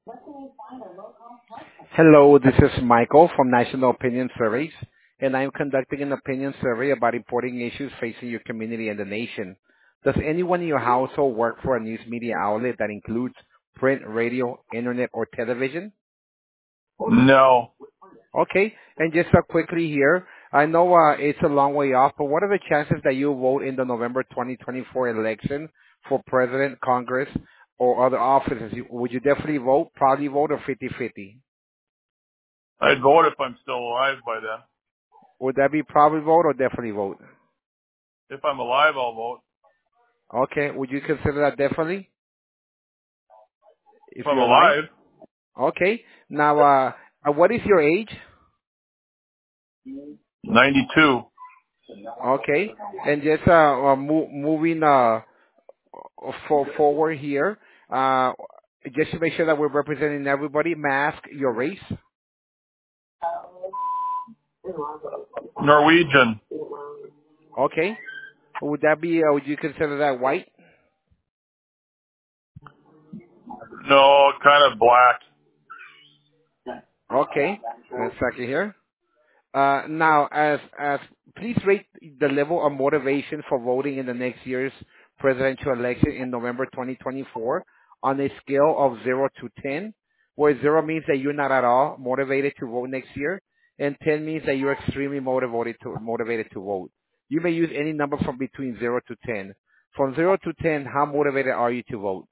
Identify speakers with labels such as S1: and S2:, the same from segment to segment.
S1: Hello, this is Michael from National Opinion Surveys, and I'm conducting an opinion survey about important issues facing your community and the nation. Does anyone in your household work for a news media outlet that includes print, radio, internet, or television?
S2: No.
S1: Okay, and just quickly here, I know it's a long way off, but what are the chances that you vote in the November 2024 election for president, Congress, or other offices? Would you definitely vote, probably vote, or 50-50?
S2: I'd vote if I'm still alive by then.
S1: Would that be probably vote or definitely vote?
S2: If I'm alive, I'll vote.
S1: Okay, would you consider that definitely if
S2: If I'm
S1: you're alive?
S2: alive,
S1: Okay, now what is your age?
S2: 92.
S1: Okay, and just moving forward here, uh, just to make sure that we're representing everybody, mask your race.
S2: Norwegian.
S1: Okay, would that be? Would you consider that white?
S2: No, kind of black.
S1: Okay, one second here. Now, as please rate the level of motivation for voting in the next year's presidential election in November 2024 on a scale of 0 to 10, where 0 means that you're not at all motivated to vote next year, and 10 means that you're extremely motivated to vote. You may use any number from between 0 to 10. From 0 to 10, how motivated are you to vote?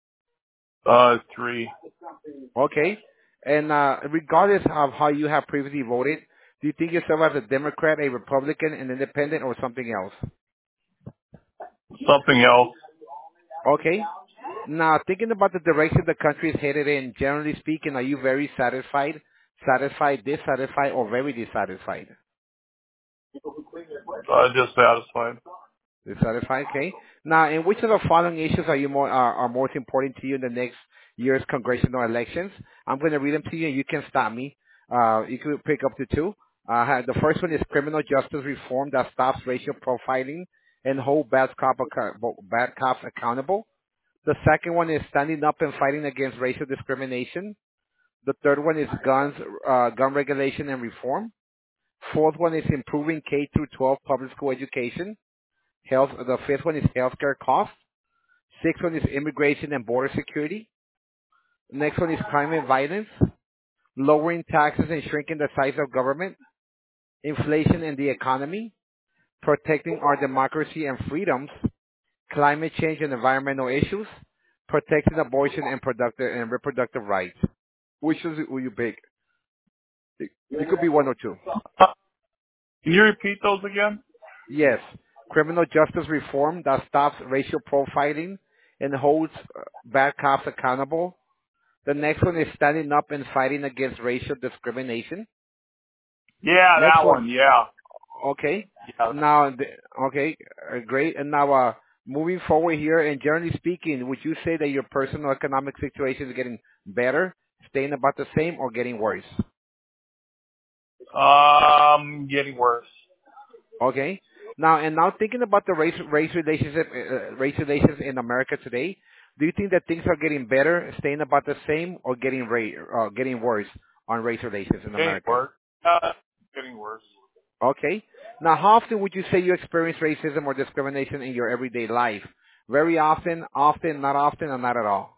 S2: 3.
S1: Okay. And regardless of how you have previously voted, do you think yourself as a Democrat, a Republican, an independent, or something else?
S2: Something else.
S1: Okay. Now, thinking about the direction the country is headed in, generally speaking, are you very dissatisfied, or very dissatisfied?
S2: Dissatisfied.
S1: Dissatisfied, okay. Now, in which of the following issues are you are most important to you in the next year's congressional elections? I'm going to read them to you, and you can stop me. You can pick up to two. The first one is criminal justice reform that stops racial profiling and hold bad cops accountable. The second one is standing up and fighting against racial discrimination. The third one is gun regulation and reform. Fourth one is improving K through 12 public school education. The fifth one is healthcare costs. Sixth one is immigration and border security. Next one is climate violence, lowering taxes and shrinking the size of government, inflation and the economy, protecting our democracy and freedoms, climate change and environmental issues, protecting abortion and reproductive rights. Which will you pick? It could be one or two.
S2: Can you repeat those again?
S1: Yes. Criminal justice reform that stops racial profiling and holds bad cops accountable. The next one is standing up and fighting against racial discrimination.
S2: Yeah,
S1: Next
S2: that
S1: one.
S2: one. Yeah.
S1: Okay.
S2: Yeah.
S1: Now, okay, great. And now, moving forward here, and generally speaking, would you say that your personal economic situation is getting better, staying about the same, or getting worse?
S2: Getting worse.
S1: Okay. Now thinking about the race relations in America today, do you think that things are getting better, staying about the same, or getting worse on race relations in
S2: Getting
S1: America?
S2: worse. Getting worse.
S1: Okay. Now, how often would you say you experience racism or discrimination in your everyday life? Very often, not often, or not at all?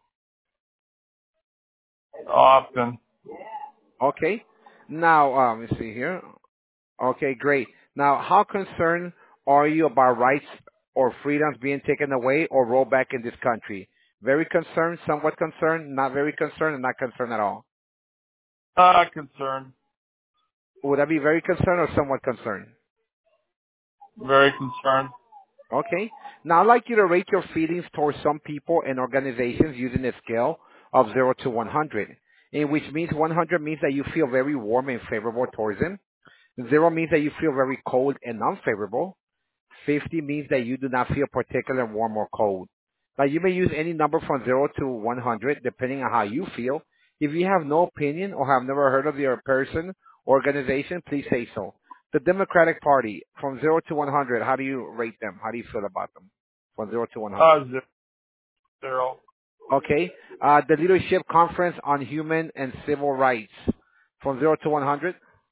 S2: Often.
S1: Okay. Now, let me see here. Okay, great. Now, how concerned are you about rights or freedoms being taken away or rolled back in this country? Very concerned, somewhat concerned, not very concerned, and not concerned at all?
S2: Concerned.
S1: Would that be very concerned or somewhat concerned?
S2: Very concerned.
S1: Okay. Now, I'd like you to rate your feelings towards some people and organizations using a scale of 0 to 100, in which means 100 means that you feel very warm and favorable towards them. 0 means that you feel very cold and unfavorable. 50 means that you do not feel particularly warm or cold. Now, you may use any number from 0 to 100 depending on how you feel. If you have no opinion or have never heard of your person or organization, please say so. The Democratic Party, from 0 to 100, how do you rate them? How do you feel about them? From 0 to 100.
S2: 0.
S1: Okay. The Leadership Conference on Human and Civil Rights from 0 to 100.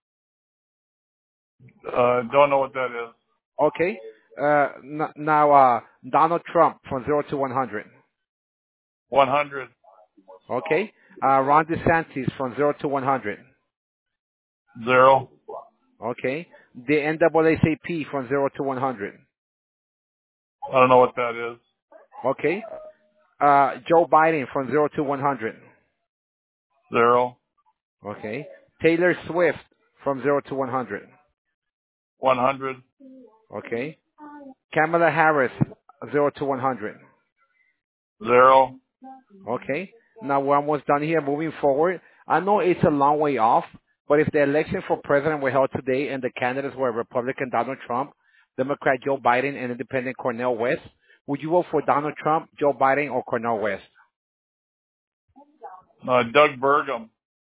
S2: Don't know what that is.
S1: Okay. Now, Donald Trump from 0 to 100.
S2: 100.
S1: Okay. Ron DeSantis from 0 to 100.
S2: 0.
S1: Okay. The NAACP from 0 to 100.
S2: I don't know what that is.
S1: Okay. Joe Biden from 0 to 100.
S2: 0.
S1: Okay. Taylor Swift from 0 to 100.
S2: 100.
S1: Okay. Kamala Harris, 0 to 100.
S2: 0.
S1: Okay. Now we're almost done here. Moving forward, I know it's a long way off, but if the election for president were held today and the candidates were Republican Donald Trump, Democrat Joe Biden, and Independent Cornel West, would you vote for Donald Trump, Joe Biden, or Cornel West?
S2: Doug Burgum.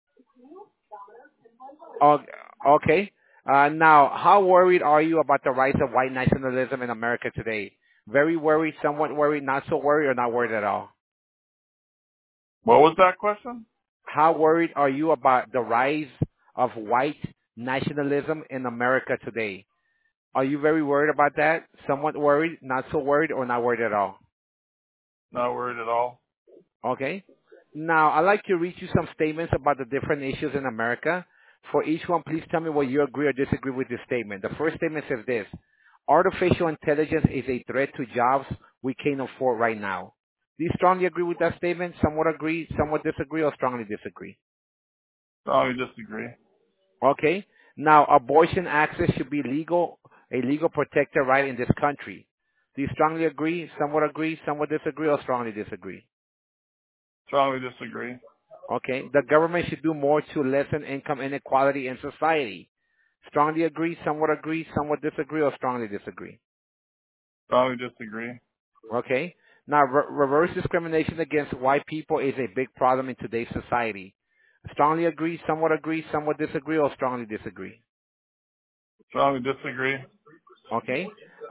S1: Oh, okay. Now, how worried are you about the rise of white nationalism in America today? Very worried, somewhat worried, not so worried, or not worried at all?
S2: What was that question?
S1: How worried are you about the rise of white nationalism in America today? Are you very worried about that? Somewhat worried, not so worried, or not worried at all?
S2: Not worried at all.
S1: Okay. Now, I'd like to read you some statements about the different issues in America. For each one, please tell me what you agree or disagree with this statement. The first statement says this: artificial intelligence is a threat to jobs we can't afford right now. Do you strongly agree with that statement? Somewhat agree, somewhat disagree, or strongly disagree?
S2: Strongly disagree.
S1: Okay. Now, abortion access should be legal, a legal protected right in this country. Do you strongly agree, somewhat disagree, or strongly disagree?
S2: Strongly disagree.
S1: Okay. The government should do more to lessen income inequality in society. Strongly agree, somewhat disagree, or strongly disagree?
S2: Strongly disagree.
S1: Okay. Now, reverse discrimination against white people is a big problem in today's society. Strongly agree, somewhat disagree, or strongly disagree?
S2: Strongly disagree.
S1: Okay.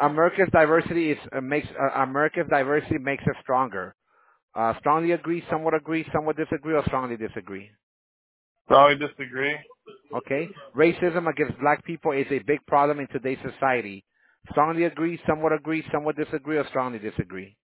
S1: America's diversity makes us stronger. Strongly agree, somewhat disagree, or strongly disagree?
S2: Strongly disagree.
S1: Okay. Racism against black people is a big problem in today's society. Strongly agree, somewhat disagree, or strongly disagree?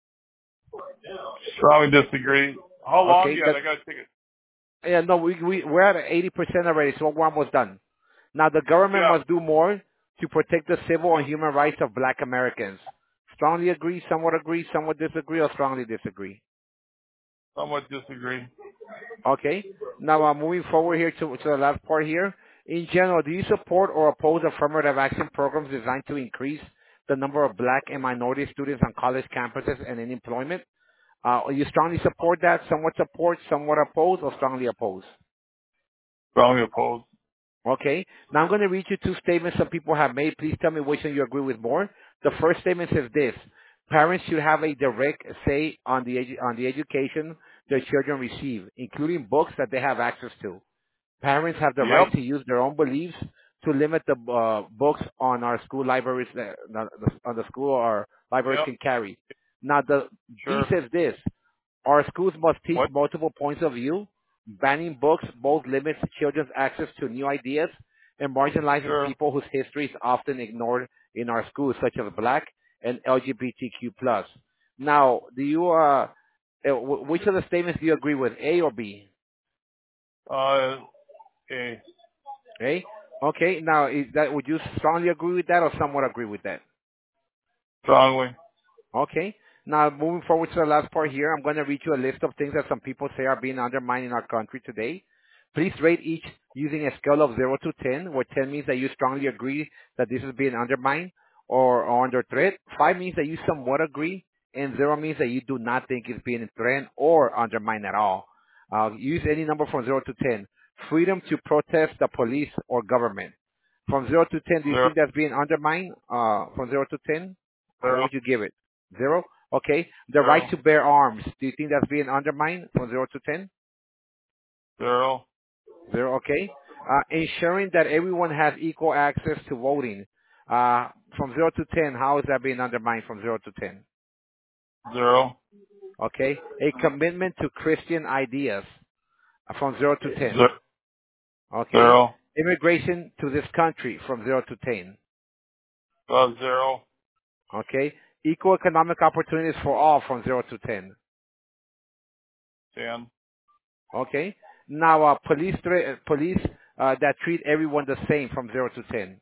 S2: Strongly disagree. How long
S1: Okay.
S2: yet? I gotta take it.
S1: Yeah, no, we're at 80% already, so we're almost done. Now, the government
S2: Yeah.
S1: must do more to protect the civil and human rights of black Americans. Strongly agree, somewhat disagree, or strongly disagree?
S2: Somewhat disagree.
S1: Okay. Now, moving forward here to the last part here. In general, do you support or oppose affirmative action programs designed to increase the number of black and minority students on college campuses and in employment? You strongly support that, somewhat oppose, or strongly oppose?
S2: Strongly opposed.
S1: Okay. Now I'm going to read you two statements some people have made. Please tell me which one you agree with more. The first statement says this: parents should have a direct say on the education their children receive, including books that they have access to. Parents have the right
S2: Yep.
S1: to use their own beliefs to limit the books on our school libraries on the school or libraries
S2: Yep.
S1: can carry. Now the B
S2: Sure.
S1: says this: our schools must teach
S2: What?
S1: multiple points of view. Banning books both limits children's access to new ideas and marginalizes
S2: Sure.
S1: people whose history is often ignored in our schools, such as Black and LGBTQ+. Now, which of the statements do you agree with, A or B?
S2: Uh, A.
S1: A? Okay, now, would you strongly agree with that or somewhat agree with that?
S2: Strongly.
S1: Okay. Now, moving forward to the last part here, I'm going to read you a list of things that some people say are being undermined in our country today. Please rate each using a scale of 0 to 10, where 10 means that you strongly agree that this is being undermined or under threat. 5 means that you somewhat agree, and 0 means that you do not think it's being threatened or undermined at all. Use any number from 0 to 10. Freedom to protest the police or government. From 0 to 10, do you
S2: 0.
S1: think that's being undermined from 0 to 10? What
S2: 0.
S1: would you give it? 0? Okay. The right
S2: 0.
S1: to bear arms. Do you think that's being undermined from 0 to 10?
S2: 0.
S1: 0, okay. Ensuring that everyone has equal access to voting. From 0 to 10, how is that being undermined from 0 to 10?
S2: 0.
S1: Okay. A commitment to Christian ideas from 0 to 10.
S2: Ze-
S1: Okay.
S2: 0.
S1: Immigration to this country from 0 to 10.
S2: 0.
S1: Okay. Equal economic opportunities for all from 0 to 10.
S2: 10.
S1: Okay. Now, police that treat everyone the same from 0 to 10.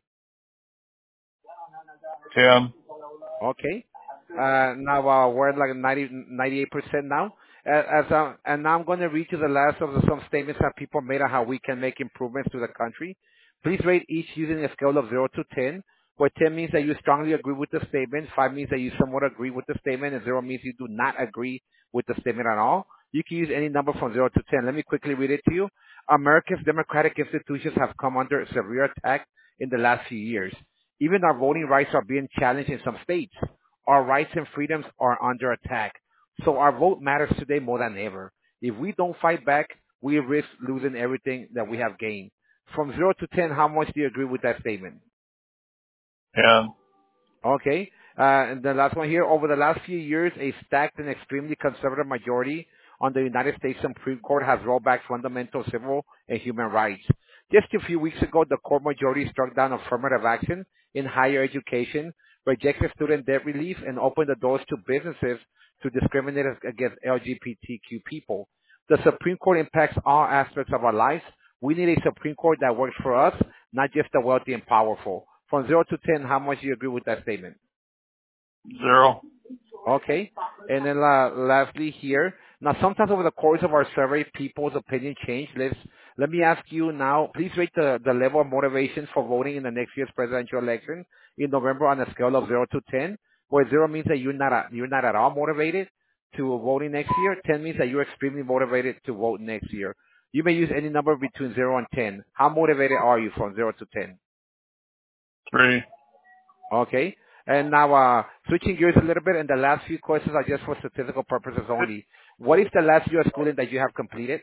S2: 10.
S1: Okay. Now we're at like 98% now. And now I'm going to read you the last of some statements that people made on how we can make improvements to the country. Please rate each using a scale of 0 to 10, where 10 means that you strongly agree with the statement, 5 means that you somewhat agree with the statement, and 0 means you do not agree with the statement at all. You can use any number from 0 to 10. Let me quickly read it to you. America's democratic institutions have come under severe attack in the last few years. Even our voting rights are being challenged in some states. Our rights and freedoms are under attack. So our vote matters today more than ever. If we don't fight back, we risk losing everything that we have gained. From 0 to 10, how much do you agree with that statement?
S2: 10.
S1: Okay. And the last one here, over the last few years, a stacked and extremely conservative majority on the United States Supreme Court has rolled back fundamental civil and human rights. Just a few weeks ago, the court majority struck down affirmative action in higher education, rejected student debt relief, and opened the doors to businesses to discriminate against LGBTQ people. The Supreme Court impacts all aspects of our lives. We need a Supreme Court that works for us, not just the wealthy and powerful. From 0 to 10, how much do you agree with that statement?
S2: 0.
S1: Okay. And then lastly here, now sometimes over the course of our survey, people's opinion change. Let me ask you now, please rate the level of motivation for voting in the next year's presidential election in November on a scale of 0 to 10, where 0 means that you're not at all motivated to voting next year. 10 means that you're extremely motivated to vote next year. You may use any number between 0 and 10. How motivated are you from 0 to 10?
S2: 3.
S1: Okay. And now, switching gears a little bit, and the last few questions are just for statistical purposes only. What is the last year of schooling that you have completed?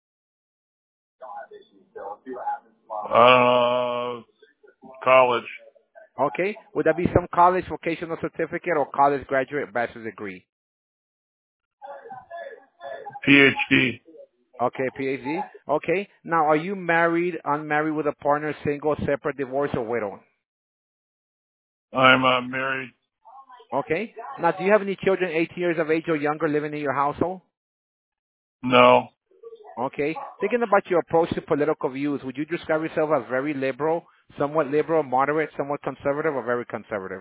S2: College.
S1: Okay. Would that be some college vocational certificate or college graduate bachelor's degree?
S2: PhD.
S1: Okay, PhD. Okay. Now, are you married, unmarried, with a partner, single, separate, divorced, or widow?
S2: I'm married.
S1: Okay. Now, do you have any children 18 years of age or younger living in your household?
S2: No.
S1: Okay. Thinking about your approach to political views, would you describe yourself as very liberal, moderate, somewhat conservative, or very conservative?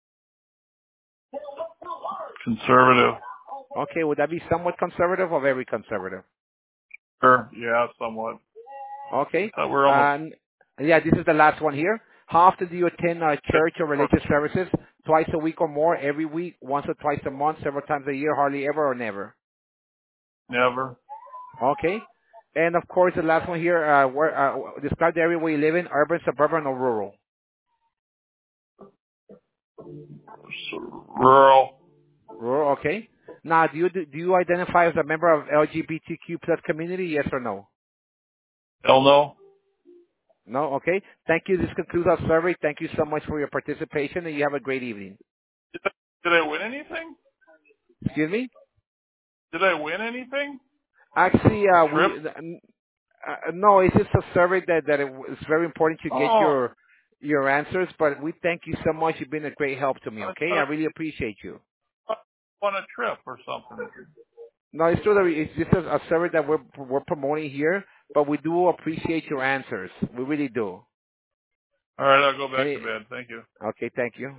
S2: Conservative.
S1: Okay. Would that be somewhat conservative or very conservative?
S2: Sure. Yeah, somewhat.
S1: Okay.
S2: We're almost
S1: Yeah, this is the last one here. How often do you attend church or religious services? Twice a week or more, every week, once or twice a month, several times a year, hardly ever, or never?
S2: never.
S1: Okay. And of course, the last one here, describe the area where you live in, urban, suburban, or rural.
S2: Rural.
S1: Rural, okay. Now, do you identify as a member of LGBTQ plus community? Yes or no?
S2: Hell no.
S1: No, okay. Thank you. This concludes our survey. Thank you so much for your participation, and you have a great evening.
S2: Did I win anything?
S1: Excuse me.
S2: Did I win anything?
S1: Actually,
S2: Trip?
S1: no. It's just a survey it's very important to get
S2: Oh,
S1: your answers. But we thank you so much. You've been a great help to me.
S2: I
S1: Okay,
S2: thought
S1: I really appreciate you.
S2: I won a trip or something.
S1: No, it's true that it's just a survey that we're promoting here, but we do appreciate your answers. We really do.
S2: All right, I'll go back to
S1: Any,
S2: bed. Thank you.
S1: okay, thank you.